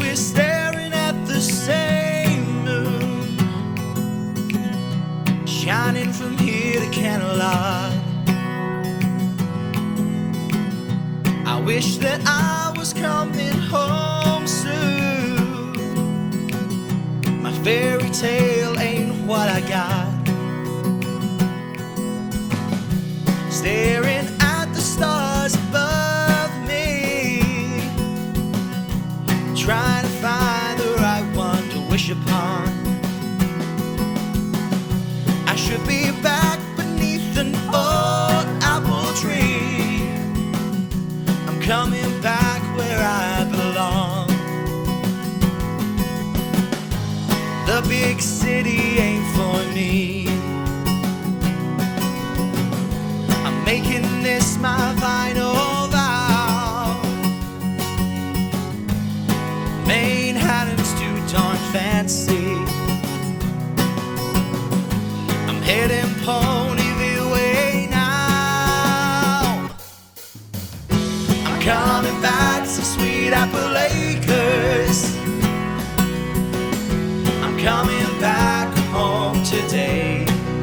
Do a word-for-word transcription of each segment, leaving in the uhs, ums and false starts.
we're staring at the same moon, shining from here to Camelot. I wish that I was coming home soon. My fairy tale ain't what I got. Staring at the stars above me, trying to find the right one to wish upon. I should be back beneath an old apple tree. I'm coming back where I belong. The big city ain't for me. I'm making this my final vow. Manhattan's too darn fancy. I'm heading Ponyville way now. I'm coming back to Sweet Apple Acres. I'm coming back home today.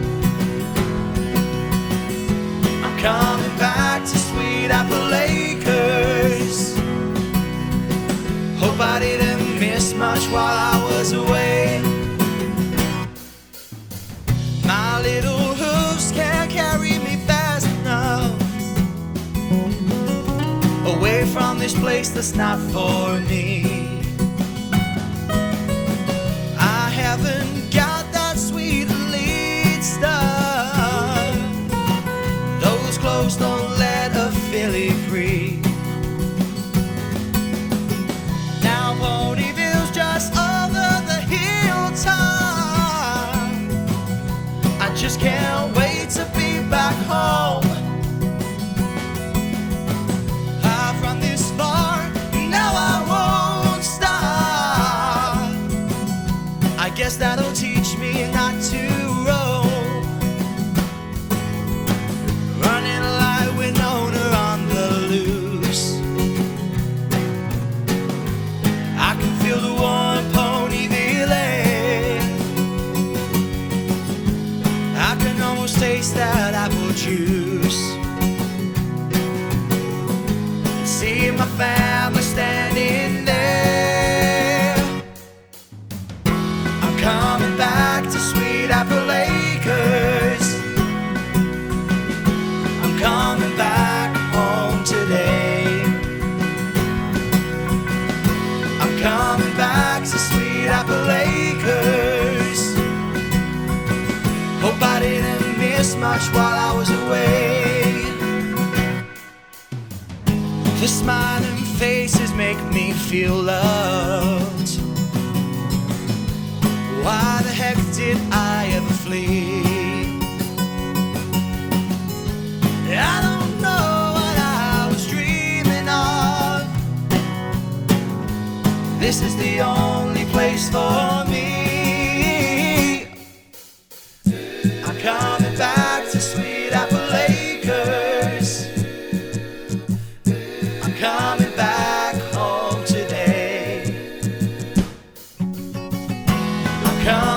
I'm coming back to Sweet Apple Acres. Hope I didn't miss much while I was away. My little hooves can't carry me fast enough away from this place that's not for me. I haven't got that sweet lead stuff. Those clothes don't let a filly free. Now Ponyville's just over the hilltop. I just can't wait to be back home. I've run this far, now I won't stop. I guess that'll teach me not to roam, running like Winona on the loose. I can feel the warm Ponyville air. I can almost taste that apple juice. See my family standing there. I'm coming back to Sweet Apple Acres. I'm coming back home today. I'm coming back to Sweet Apple Acres. Hope I didn't miss much while I was away. The smiling faces make me feel loved. Why the heck did I ever flee? I don't know what I was dreaming of. This is the only place for me. I'm coming back to Sweet Apple Acres. I'm coming back home today. I'm coming